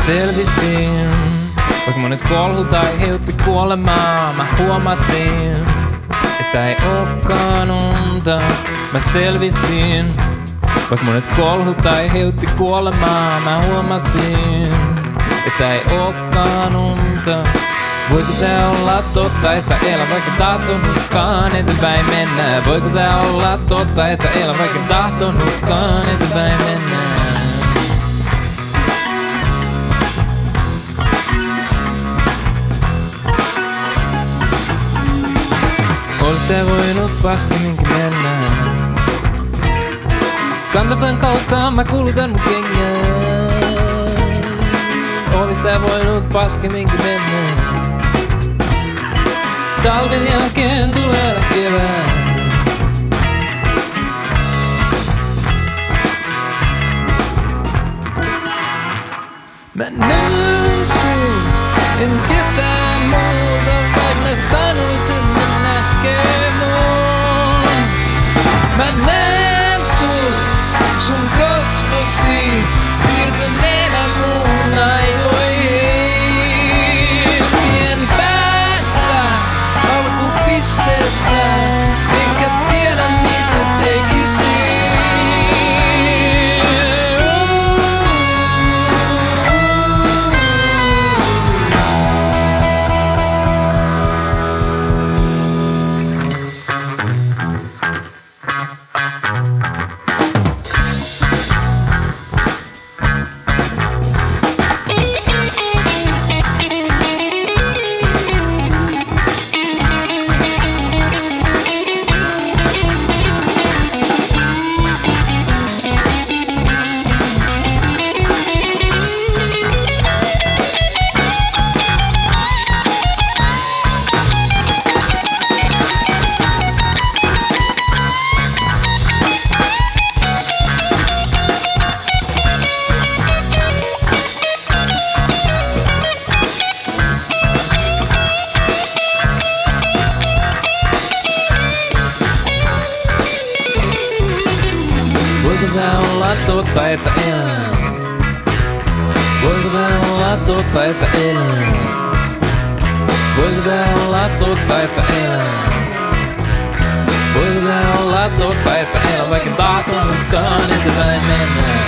selvisin. Vaikka monet kolhut aiheutti kuolemaa, mä huomasin, että ei ookaan unta. Mä selvisin. Vaikka monet kolhut aiheutti kuolemaa, mä huomasin, että ei ookaan unta. Voiko tää olla totta, että elän vaikka tahtonutkaan eteenpäin mennä? Voiko tää olla totta, että elän vaikka tahtonutkaan eteenpäin mennä? Olis tää voinut paskemminkin mennä? Kantapään kautta mä kulutan mun kengää. Olis tää voinut paskemminkin mennä? Talven jälkeen tulee kevää. Mä näen sun, en ketään muuta, vaik mä sanoisin, että näkee mun. Mä näen sun kasvosi piirtäneenä mun aivoihin. Tien päässä alkupisteessä, enkä tiedä mitä tekisin. Voiko tää olla totta, että elän? Voiko tää olla totta, että elän? Voiko tää olla totta, että elän? Voiko tää olla totta, että elän vaikka tahtonutkaan eteenpäin mennä?